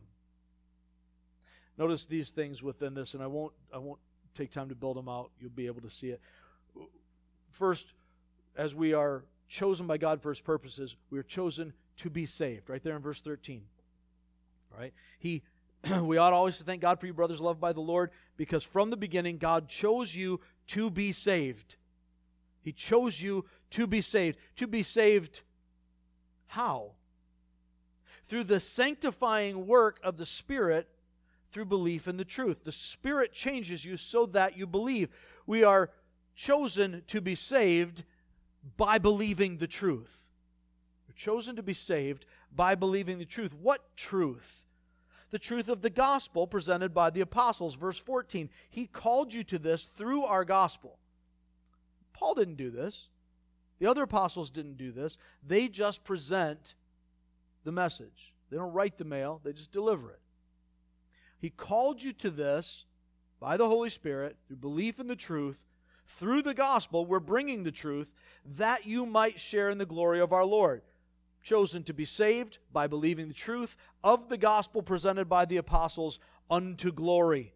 Notice these things within this, and I won't, I won't take time to build them out. You'll be able to see it. First, as we are chosen by God for His purposes, we are chosen to be saved. Right there in verse thirteen. Right? He, we ought always to thank God for you, brothers loved by the Lord, because from the beginning God chose you to be saved. He chose you to be saved. To be saved how? Through the sanctifying work of the Spirit, through belief in the truth. The Spirit changes you so that you believe. We are chosen to be saved by believing the truth. We're chosen to be saved by believing the truth. What truth? The truth of the gospel presented by the apostles. Verse fourteen, He called you to this through our gospel. Paul didn't do this. The other apostles didn't do this. They just present the message. They don't write the mail, they just deliver it. He called you to this by the Holy Spirit through belief in the truth. Through the gospel, we're bringing the truth that you might share in the glory of our Lord. Chosen to be saved by believing the truth of the gospel presented by the apostles unto glory,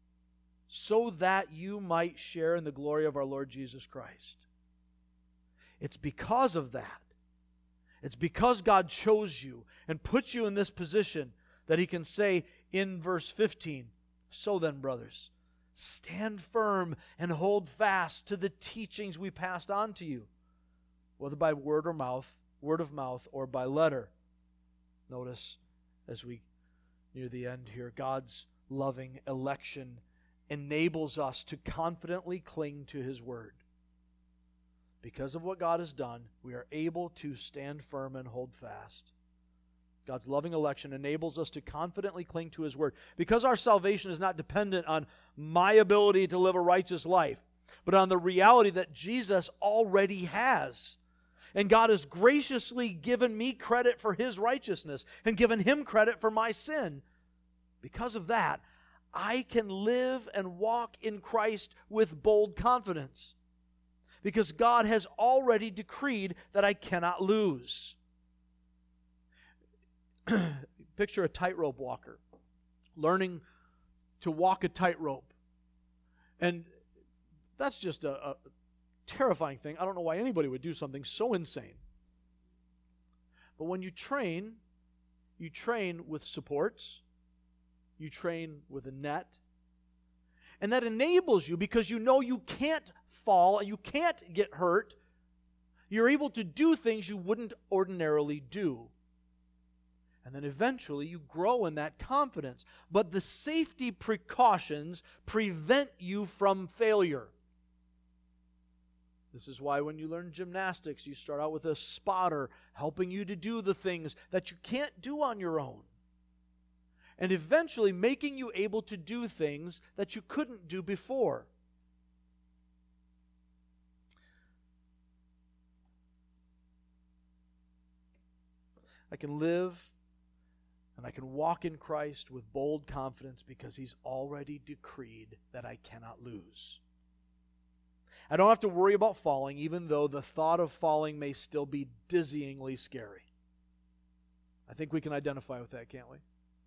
so that you might share in the glory of our Lord Jesus Christ. It's because of that. It's because God chose you and put you in this position that He can say in verse fifteen, so then, brothers, stand firm and hold fast to the teachings we passed on to you, whether by word or mouth, word of mouth, or by letter. Notice, as we near the end here, God's loving election enables us to confidently cling to His word. Because of what God has done, we are able to stand firm and hold fast. God's loving election enables us to confidently cling to His word. Because our salvation is not dependent on my ability to live a righteous life, but on the reality that Jesus already has. And God has graciously given me credit for His righteousness and given Him credit for my sin. Because of that, I can live and walk in Christ with bold confidence. Because God has already decreed that I cannot lose. Picture a tightrope walker learning to walk a tightrope. And that's just a, a terrifying thing. I don't know why anybody would do something so insane. But when you train, you train with supports, you train with a net. And that enables you, because you know you can't fall and you can't get hurt, you're able to do things you wouldn't ordinarily do. And then eventually you grow in that confidence. But the safety precautions prevent you from failure. This is why when you learn gymnastics, you start out with a spotter helping you to do the things that you can't do on your own. And eventually making you able to do things that you couldn't do before. I can live and I can walk in Christ with bold confidence because He's already decreed that I cannot lose. I don't have to worry about falling, even though the thought of falling may still be dizzyingly scary. I think we can identify with that, can't we?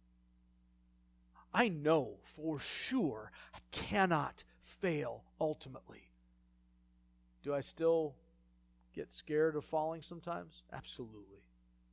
I know for sure I cannot fail ultimately. Do I still get scared of falling sometimes? Absolutely.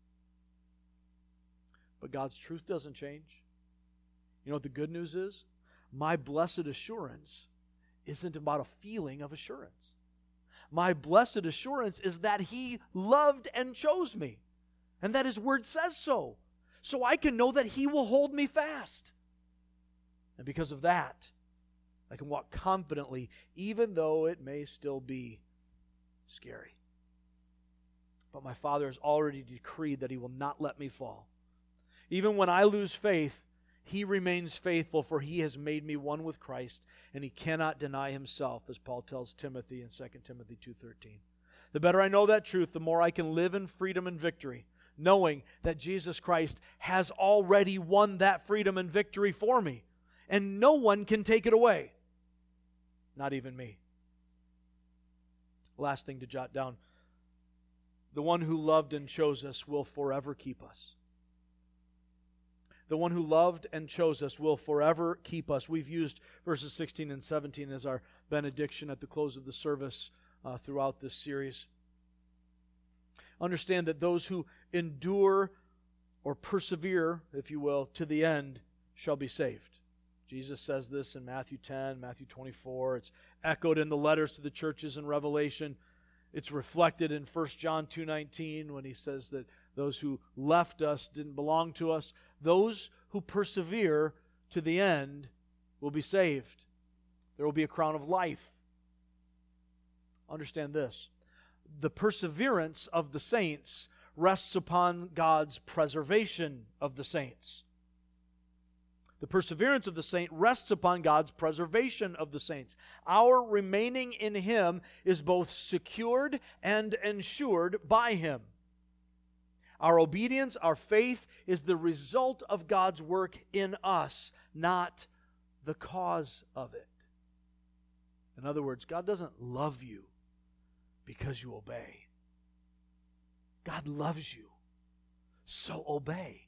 But God's truth doesn't change. You know what the good news is? My blessed assurance isn't about a feeling of assurance. My blessed assurance is that He loved and chose me, and that His Word says so. So I can know that He will hold me fast. And because of that, I can walk confidently, even though it may still be scary. But my Father has already decreed that He will not let me fall. Even when I lose faith, He remains faithful, for He has made me one with Christ, and He cannot deny Himself, as Paul tells Timothy in Second Timothy two thirteen. The better I know that truth, the more I can live in freedom and victory, knowing that Jesus Christ has already won that freedom and victory for me, and no one can take it away, not even me. Last thing to jot down. The one who loved and chose us will forever keep us. The one who loved and chose us will forever keep us. We've used verses sixteen and seventeen as our benediction at the close of the service uh, throughout this series. Understand that those who endure or persevere, if you will, to the end shall be saved. Jesus says this in Matthew ten, Matthew twenty-four. It's echoed in the letters to the churches in Revelation. It's reflected in First John two nineteen when He says that those who left us didn't belong to us. Those who persevere to the end will be saved. There will be a crown of life. Understand this. The perseverance of the saints rests upon God's preservation of the saints. The perseverance of the saint rests upon God's preservation of the saints. Our remaining in Him is both secured and ensured by Him. Our obedience, our faith, is the result of God's work in us, not the cause of it. In other words, God doesn't love you because you obey. God loves you, so obey.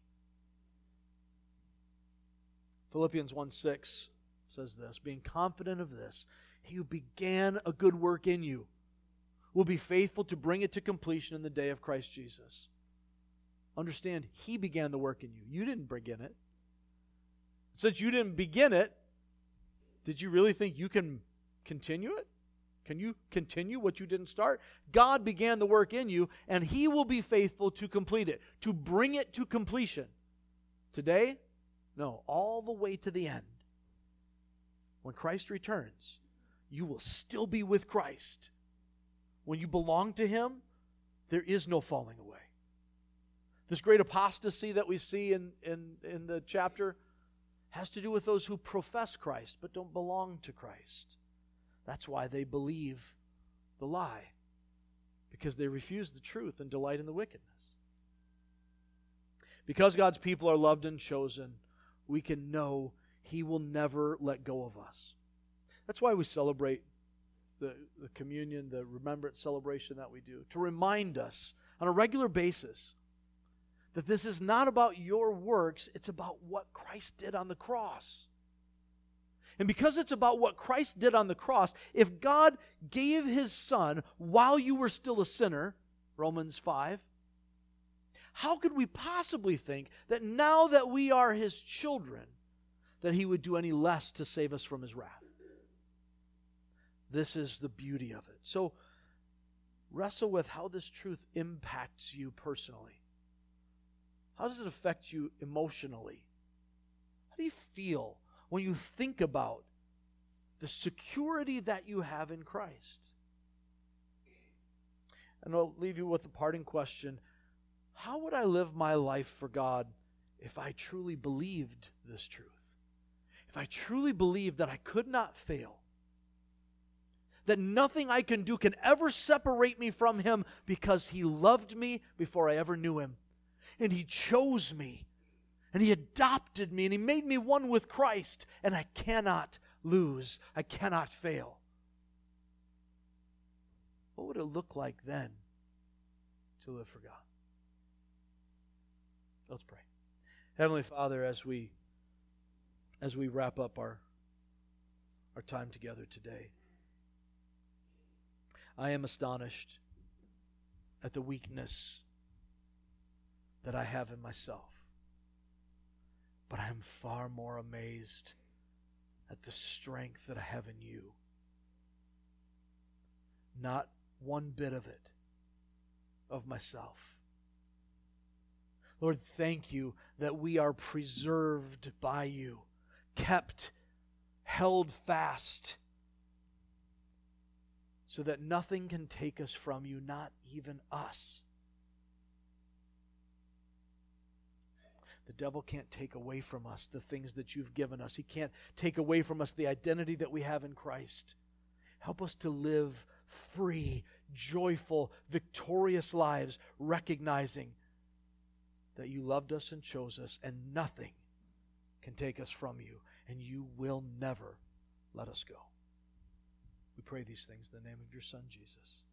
Philippians one six says this, being confident of this, He who began a good work in you will be faithful to bring it to completion in the day of Christ Jesus. Understand, He began the work in you. You didn't begin it. Since you didn't begin it, did you really think you can continue it? Can you continue what you didn't start? God began the work in you, and He will be faithful to complete it, to bring it to completion. Today? No, all the way to the end. When Christ returns, you will still be with Christ. When you belong to Him, there is no falling away. This great apostasy that we see in, in, in the chapter has to do with those who profess Christ but don't belong to Christ. That's why they believe the lie, because they refuse the truth and delight in the wickedness. Because God's people are loved and chosen, we can know He will never let go of us. That's why we celebrate the, the communion, the remembrance celebration that we do, to remind us on a regular basis that this is not about your works, it's about what Christ did on the cross. And because it's about what Christ did on the cross, if God gave His Son while you were still a sinner, Romans five, how could we possibly think that now that we are His children, that he would do any less to save us from his wrath. This is the beauty of it. So wrestle with how this truth impacts you personally. How does it affect you emotionally? How do you feel when you think about the security that you have in Christ? And I'll leave you with a parting question. How would I live my life for God if I truly believed this truth? If I truly believed that I could not fail, that nothing I can do can ever separate me from him because he loved me before I ever knew him, and he chose me, and he adopted me, and he made me one with Christ, and I cannot lose, I cannot fail. What would it look like then to live for God? Let's pray. Heavenly Father, as we as we wrap up our our time together today, I am astonished at the weakness that I have in myself. But I am far more amazed at the strength that I have in you. Not one bit of it of myself. Lord, thank you that we are preserved by you, kept, held fast, so that nothing can take us from you, not even us. The devil can't take away from us the things that you've given us. He can't take away from us the identity that we have in Christ. Help us to live free, joyful, victorious lives, recognizing that you loved us and chose us, and nothing can take us from you, and you will never let us go. We pray these things in the name of your Son, Jesus.